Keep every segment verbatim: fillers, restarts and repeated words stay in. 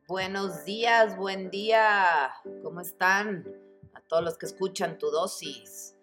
Buenos días, buen día. ¿Cómo están? A todos los que escuchan Tu Dosis.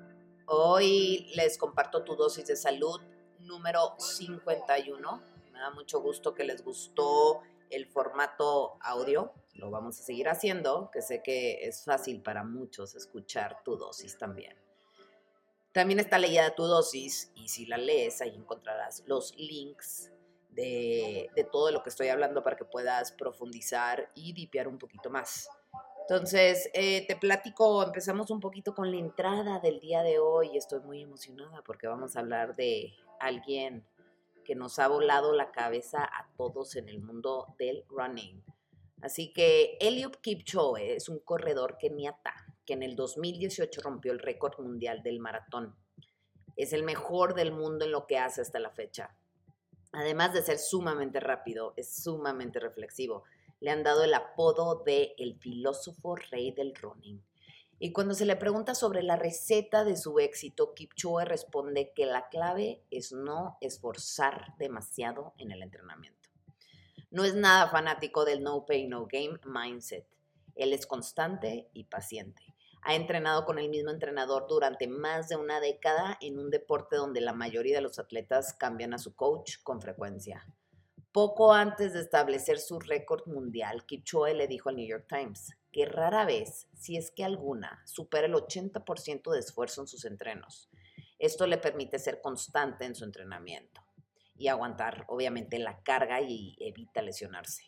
Hoy les comparto Tu Dosis de Salud número cincuenta y uno. Me da mucho gusto que les gustó el formato audio. Lo vamos a seguir haciendo, que sé que es fácil para muchos escuchar Tu Dosis también. También está leída Tu Dosis y si la lees ahí encontrarás los links de, de todo lo que estoy hablando para que puedas profundizar y dipear un poquito más. Entonces, eh, te platico, empezamos un poquito con la entrada del día de hoy. Estoy muy emocionada porque vamos a hablar de alguien que nos ha volado la cabeza a todos en el mundo del running. Así que Eliud Kipchoge es un corredor keniata que en el dos mil dieciocho rompió el récord mundial del maratón. Es el mejor del mundo en lo que hace hasta la fecha. Además de ser sumamente rápido, es sumamente reflexivo. Le han dado el apodo de el filósofo rey del running. Y cuando se le pregunta sobre la receta de su éxito, Kipchoge responde que la clave es no esforzar demasiado en el entrenamiento. No es nada fanático del no pain, no gain mindset. Él es constante y paciente. Ha entrenado con el mismo entrenador durante más de una década en un deporte donde la mayoría de los atletas cambian a su coach con frecuencia. Poco antes de establecer su récord mundial, Kipchoge le dijo al New York Times que rara vez, si es que alguna, supera el ochenta por ciento de esfuerzo en sus entrenos. Esto le permite ser constante en su entrenamiento y aguantar, obviamente, la carga y evita lesionarse.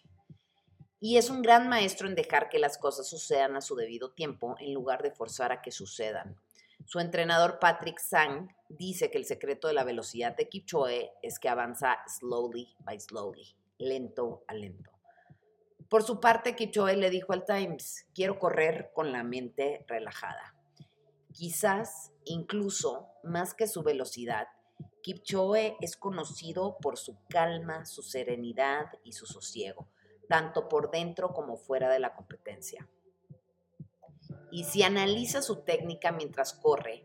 Y es un gran maestro en dejar que las cosas sucedan a su debido tiempo en lugar de forzar a que sucedan. Su entrenador Patrick Sang dice que el secreto de la velocidad de Kipchoge es que avanza slowly by slowly, lento a lento. Por su parte, Kipchoge le dijo al Times, quiero correr con la mente relajada. Quizás, incluso, más que su velocidad, Kipchoge es conocido por su calma, su serenidad y su sosiego, tanto por dentro como fuera de la competencia. Y si analizas su técnica mientras corre,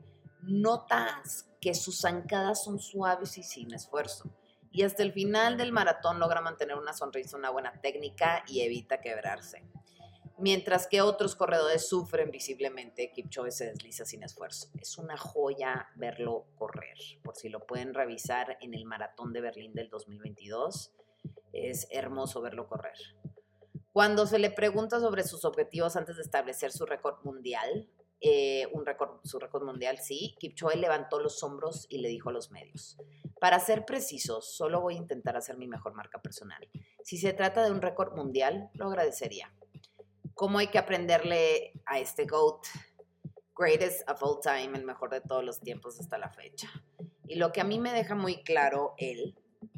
notas que sus zancadas son suaves y sin esfuerzo. Y hasta el final del maratón logra mantener una sonrisa, una buena técnica y evita quebrarse. Mientras que otros corredores sufren visiblemente, Kipchoge se desliza sin esfuerzo. Es una joya verlo correr. Por si lo pueden revisar en el Maratón de Berlín del dos mil veintidós, es hermoso verlo correr. Cuando se le pregunta sobre sus objetivos antes de establecer su récord mundial, eh, un récord, su récord mundial, sí, Kipchoge levantó los hombros y le dijo a los medios, para ser precisos, solo voy a intentar hacer mi mejor marca personal. Si se trata de un récord mundial, lo agradecería. ¿Cómo hay que aprenderle a este GOAT? Greatest of all time, el mejor de todos los tiempos hasta la fecha. Y lo que a mí me deja muy claro él,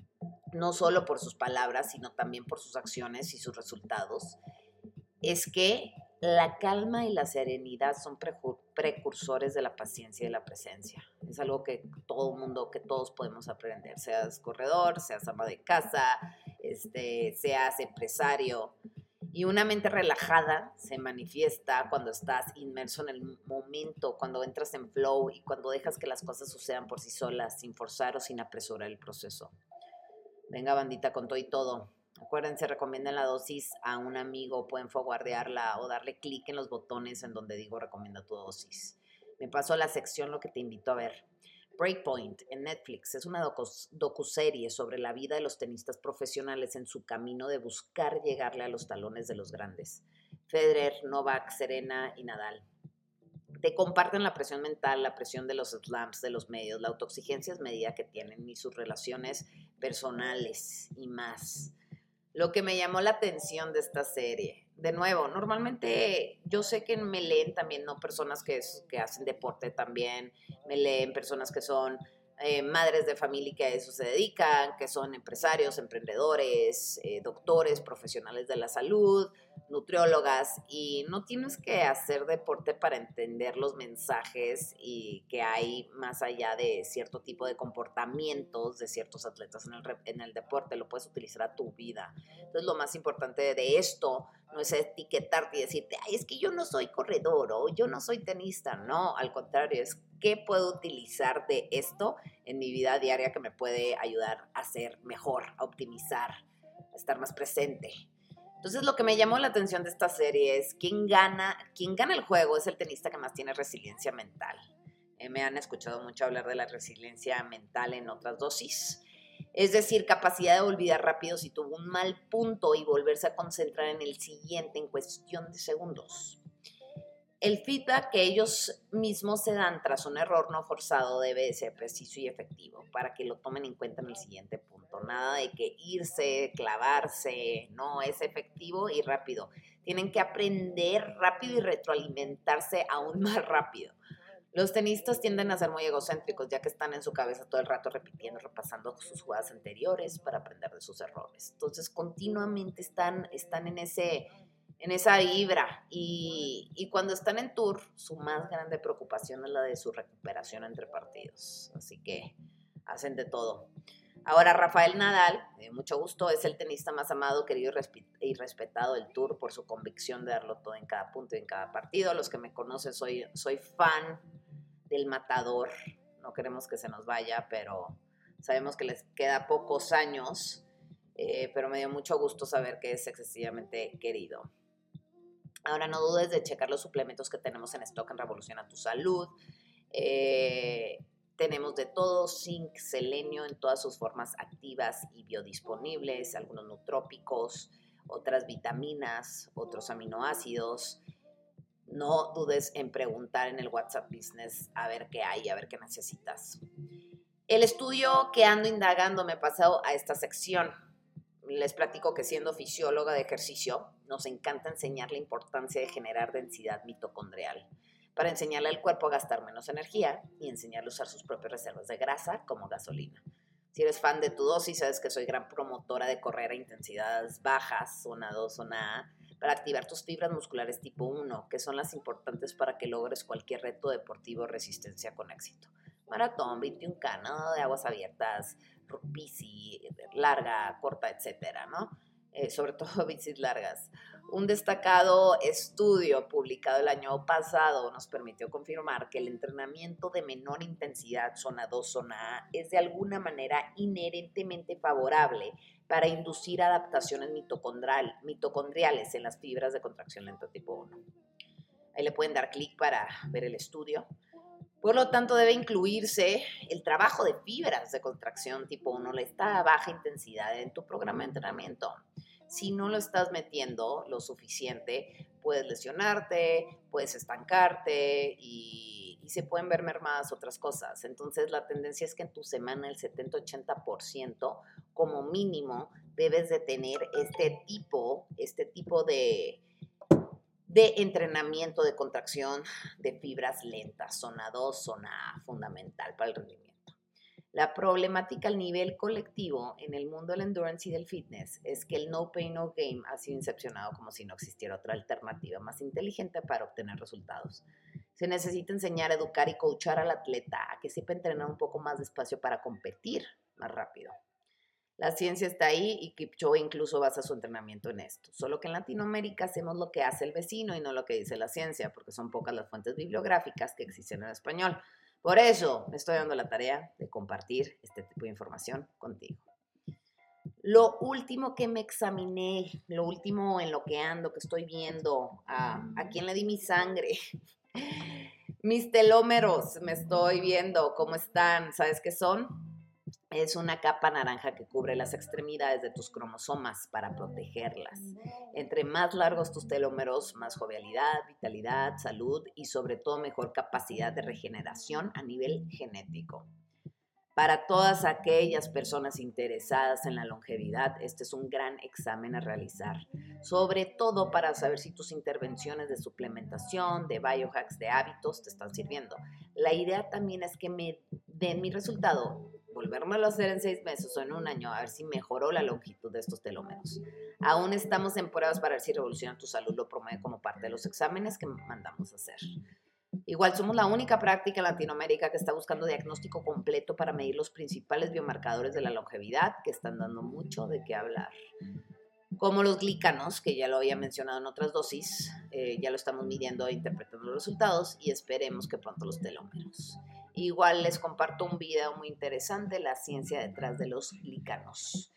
no solo por sus palabras, sino también por sus acciones y sus resultados, es que la calma y la serenidad son precursores de la paciencia y de la presencia. Es algo que todo mundo, que todos podemos aprender, seas corredor, seas ama de casa, este, seas empresario. Y una mente relajada se manifiesta cuando estás inmerso en el momento, cuando entras en flow y cuando dejas que las cosas sucedan por sí solas, sin forzar o sin apresurar el proceso. Venga, bandita, con todo y todo. Acuérdense, recomienden la dosis a un amigo, pueden forwardearla o darle clic en los botones en donde digo recomienda tu dosis. Me paso a la sección lo que te invito a ver. Breakpoint en Netflix es una docu- docuserie sobre la vida de los tenistas profesionales en su camino de buscar llegarle a los talones de los grandes. Federer, Novak, Serena y Nadal. Te comparten la presión mental, la presión de los slams, de los medios, la autoexigencia es medida que tienen y sus relaciones personales y más. Lo que me llamó la atención de esta serie, de nuevo, normalmente yo sé que me leen también, ¿no? Personas que, es, que hacen deporte también, me leen personas que son eh, madres de familia y que a eso se dedican, que son empresarios, emprendedores, eh, doctores, profesionales de la salud, nutriólogas, y no tienes que hacer deporte para entender los mensajes y que hay más allá de cierto tipo de comportamientos de ciertos atletas en el, en el deporte, lo puedes utilizar a tu vida. Entonces lo más importante de esto no es etiquetarte y decirte, ay, es que yo no soy corredor o yo no soy tenista, no, al contrario, es qué puedo utilizar de esto en mi vida diaria que me puede ayudar a ser mejor, a optimizar, a estar más presente. Entonces, lo que me llamó la atención de esta serie es quién gana, quién gana el juego es el tenista que más tiene resiliencia mental. Eh, me han escuchado mucho hablar de la resiliencia mental en otras dosis. Es decir, capacidad de olvidar rápido si tuvo un mal punto y volverse a concentrar en el siguiente en cuestión de segundos. El feedback que ellos mismos se dan tras un error no forzado debe ser preciso y efectivo para que lo tomen en cuenta en el siguiente punto. Nada de que irse, clavarse, no, es efectivo y rápido. Tienen que aprender rápido y retroalimentarse aún más rápido. Los tenistas tienden a ser muy egocéntricos, ya que están en su cabeza todo el rato repitiendo, repasando sus jugadas anteriores para aprender de sus errores. Entonces, continuamente están, están en ese... en esa vibra y, y cuando están en tour, su más grande preocupación es la de su recuperación entre partidos, así que hacen de todo. Ahora Rafael Nadal, de mucho gusto, es el tenista más amado, querido y respetado del tour por su convicción de darlo todo en cada punto y en cada partido. Los que me conocen, soy, soy fan del matador, no queremos que se nos vaya, pero sabemos que les queda pocos años, eh, pero me dio mucho gusto saber que es excesivamente querido. Ahora no dudes de checar los suplementos que tenemos en stock en Revoluciona tu Salud. Eh, tenemos de todo, zinc, selenio en todas sus formas activas y biodisponibles, algunos nutrópicos, otras vitaminas, otros aminoácidos. No dudes en preguntar en el WhatsApp Business a ver qué hay, a ver qué necesitas. El estudio que ando indagando me pasó a esta sección. Les platico que siendo fisióloga de ejercicio, nos encanta enseñar la importancia de generar densidad mitocondrial para enseñarle al cuerpo a gastar menos energía y enseñarle a usar sus propias reservas de grasa como gasolina. Si eres fan de tu dosis, sabes que soy gran promotora de correr a intensidades bajas, zona dos, zona A, para activar tus fibras musculares tipo uno, que son las importantes para que logres cualquier reto deportivo o resistencia con éxito. Maratón, veintiún K, nada de aguas abiertas, bici larga, corta, etcétera, ¿no? Eh, sobre todo bicis largas. Un destacado estudio publicado el año pasado nos permitió confirmar que el entrenamiento de menor intensidad, zona dos, zona A, es de alguna manera inherentemente favorable para inducir adaptaciones mitocondrial, mitocondriales en las fibras de contracción lenta tipo uno. Ahí le pueden dar clic para ver el estudio. Por lo tanto, debe incluirse el trabajo de fibras de contracción tipo uno, esta baja intensidad en tu programa de entrenamiento. Si no lo estás metiendo lo suficiente, puedes lesionarte, puedes estancarte y, y se pueden ver mermadas otras cosas. Entonces, la tendencia es que en tu semana el setenta a ochenta por ciento como mínimo debes de tener este tipo, este tipo de... de entrenamiento de contracción de fibras lentas, zona dos, zona A, fundamental para el rendimiento. La problemática al nivel colectivo en el mundo del endurance y del fitness es que el no pain, no gain ha sido incepcionado como si no existiera otra alternativa más inteligente para obtener resultados. Se necesita enseñar, educar y coachar al atleta a que sepa entrenar un poco más despacio para competir más rápido. La ciencia está ahí y Kipchoge incluso basa su entrenamiento en esto. Solo que en Latinoamérica hacemos lo que hace el vecino y no lo que dice la ciencia, porque son pocas las fuentes bibliográficas que existen en español. Por eso me estoy dando la tarea de compartir este tipo de información contigo. Lo último que me examiné, lo último en lo que ando, que estoy viendo, a, a quién le di mi sangre. Mis telómeros, me estoy viendo cómo están. ¿Sabes qué son? Es una capa naranja que cubre las extremidades de tus cromosomas para protegerlas. Entre más largos tus telómeros, más jovialidad, vitalidad, salud y sobre todo mejor capacidad de regeneración a nivel genético. Para todas aquellas personas interesadas en la longevidad, este es un gran examen a realizar, sobre todo para saber si tus intervenciones de suplementación, de biohacks, de hábitos te están sirviendo. La idea también es que me den mi resultado, volvérmelo a hacer en seis meses o en un año, a ver si mejoró la longitud de estos telómeros. Aún estamos en pruebas para ver si Revoluciona tu Salud lo promueve como parte de los exámenes que mandamos a hacer. Igual somos la única práctica en Latinoamérica que está buscando diagnóstico completo para medir los principales biomarcadores de la longevidad que están dando mucho de qué hablar. Como los glícanos, que ya lo había mencionado en otras dosis, eh, ya lo estamos midiendo e interpretando los resultados y esperemos que pronto los telómeros. Igual les comparto un video muy interesante, la ciencia detrás de los glícanos.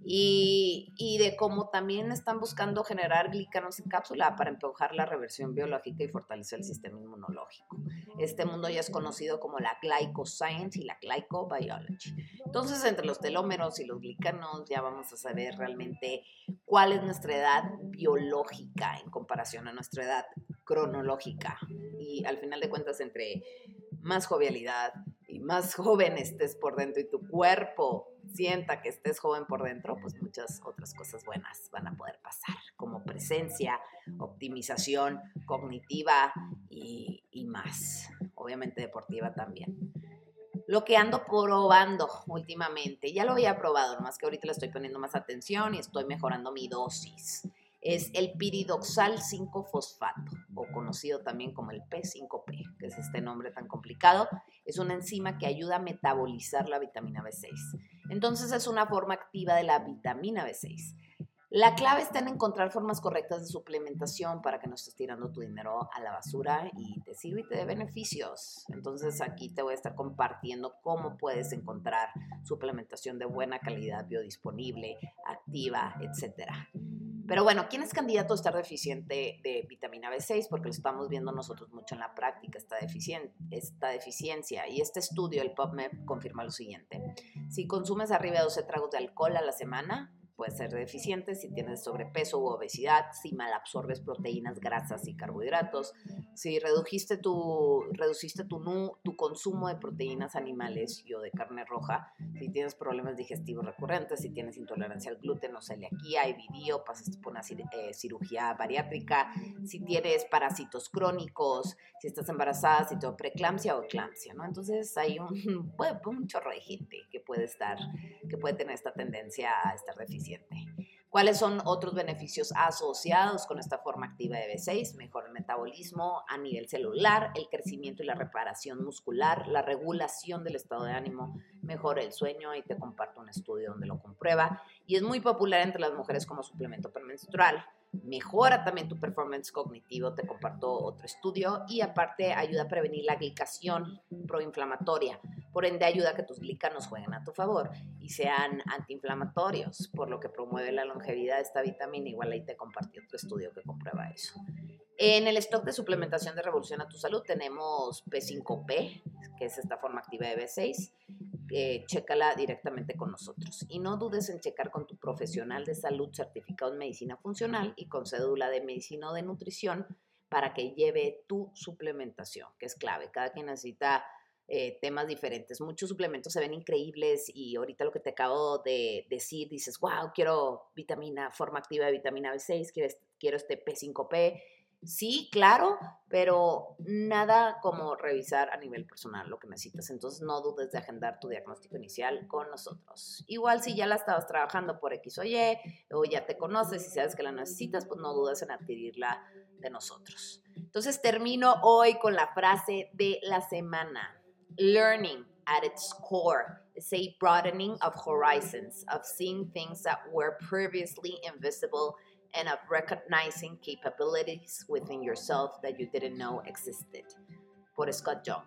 Y, y de cómo también están buscando generar glicanos en cápsula para empujar la reversión biológica y fortalecer el sistema inmunológico. Este mundo ya es conocido como la glycoscience y la glycobiology. Entonces, entre los telómeros y los glicanos ya vamos a saber realmente cuál es nuestra edad biológica en comparación a nuestra edad cronológica. Y al final de cuentas, entre más jovialidad y más joven estés por dentro y tu cuerpo sienta que estés joven por dentro, pues muchas otras cosas buenas van a poder pasar, como presencia, optimización cognitiva y, y más, obviamente deportiva también. Lo que ando probando últimamente, ya lo había probado, nomás que ahorita le estoy poniendo más atención y estoy mejorando mi dosis. Es el piridoxal cinco fosfato, o conocido también como el P cinco P, que es este nombre tan complicado. Es una enzima que ayuda a metabolizar la vitamina B seis. Entonces es una forma activa de la vitamina B seis. La clave está en encontrar formas correctas de suplementación para que no estés tirando tu dinero a la basura y te sirve y te dé beneficios. Entonces aquí te voy a estar compartiendo cómo puedes encontrar suplementación de buena calidad, biodisponible, activa, etcétera. Pero bueno, ¿quién es candidato a estar deficiente de vitamina B seis? Porque lo estamos viendo nosotros mucho en la práctica, esta, deficien- esta deficiencia. Y este estudio, el PubMed, confirma lo siguiente. Si consumes arriba de doce tragos de alcohol a la semana, puedes ser deficiente. Si tienes sobrepeso u obesidad, si malabsorbes proteínas, grasas y carbohidratos, si redujiste tu, reduciste tu, nu, tu consumo de proteínas animales y o de carne roja, si tienes problemas digestivos recurrentes, si tienes intolerancia al gluten o celiaquía, I B D o pasaste por una eh, cirugía bariátrica, si tienes parásitos crónicos, si estás embarazada, si tienes preeclampsia o eclampsia, ¿no? Entonces hay un, un chorro de gente que puede estar, que puede tener esta tendencia a estar deficiente. ¿Cuáles son otros beneficios asociados con esta forma activa de B seis? Mejor el metabolismo a nivel celular, el crecimiento y la reparación muscular, la regulación del estado de ánimo, mejora el sueño. Ahí te comparto un estudio donde lo comprueba. Y es muy popular entre las mujeres como suplemento premenstrual. Mejora también tu performance cognitivo, te comparto otro estudio, y aparte ayuda a prevenir la glicación proinflamatoria, por ende ayuda a que tus glicanos jueguen a tu favor y sean antiinflamatorios, por lo que promueve la longevidad de esta vitamina. Igual ahí te compartí otro estudio que comprueba eso. En el stock de suplementación de Revolución a tu Salud tenemos P cinco P, que es esta forma activa de B seis. Eh, chécala directamente con nosotros. Y no dudes en checar con tu profesional de salud certificado en medicina funcional y con cédula de medicina o de nutrición para que lleve tu suplementación, que es clave. Cada quien necesita eh, temas diferentes. Muchos suplementos se ven increíbles y ahorita lo que te acabo de decir, dices, wow, quiero vitamina, forma activa de vitamina B seis, quiero este, quiero este P cinco P. Sí, claro, pero nada como revisar a nivel personal lo que necesitas. Entonces no dudes de agendar tu diagnóstico inicial con nosotros. Igual si ya la estabas trabajando por X o Y, o ya te conoces y sabes que la necesitas, pues no dudes en adquirirla de nosotros. Entonces termino hoy con la frase de la semana. Learning at its core is a broadening of horizons, of seeing things that were previously invisible, and of recognizing capabilities within yourself that you didn't know existed. Por Scott Young.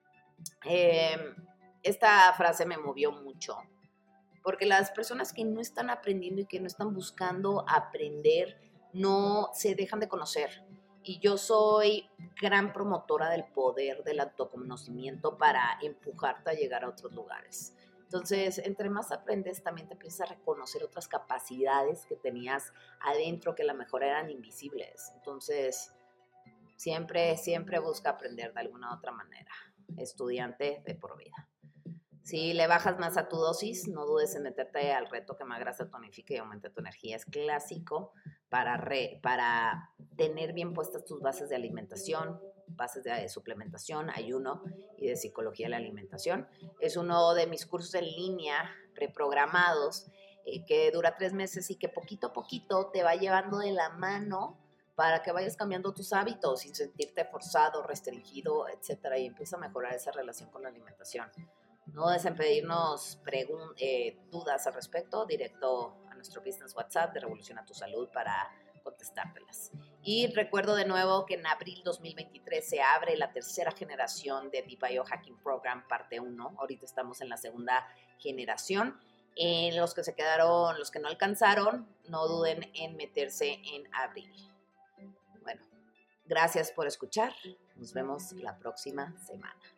Eh, esta frase me movió mucho, porque las personas que no están aprendiendo y que no están buscando aprender, no se dejan de conocer. Y yo soy gran promotora del poder del autoconocimiento para empujarte a llegar a otros lugares. Entonces, entre más aprendes, también te empiezas a reconocer otras capacidades que tenías adentro que a lo mejor eran invisibles. Entonces, siempre, siempre busca aprender de alguna otra manera. Estudiante de por vida. Si le bajas más a tu dosis, no dudes en meterte al reto Quema Grasa, Tonifica y Aumenta tu Energía. Es clásico para, re, para tener bien puestas tus bases de alimentación, bases de, de suplementación, ayuno y de psicología de la alimentación. Es uno de mis cursos en línea preprogramados eh, que dura tres meses y que poquito a poquito te va llevando de la mano para que vayas cambiando tus hábitos sin sentirte forzado, restringido, etcétera, y empieza a mejorar esa relación con la alimentación. No dudes en pedirnos pregun- eh, dudas al respecto, directo a nuestro business WhatsApp de Revolución a tu Salud para contestártelas. Y recuerdo de nuevo que en abril dos mil veintitrés se abre la tercera generación de The Biohacking Program, parte uno. Ahorita estamos en la segunda generación Eh, los que se quedaron, los que no alcanzaron, no duden en meterse en abril. Bueno, gracias por escuchar. Nos vemos la próxima semana.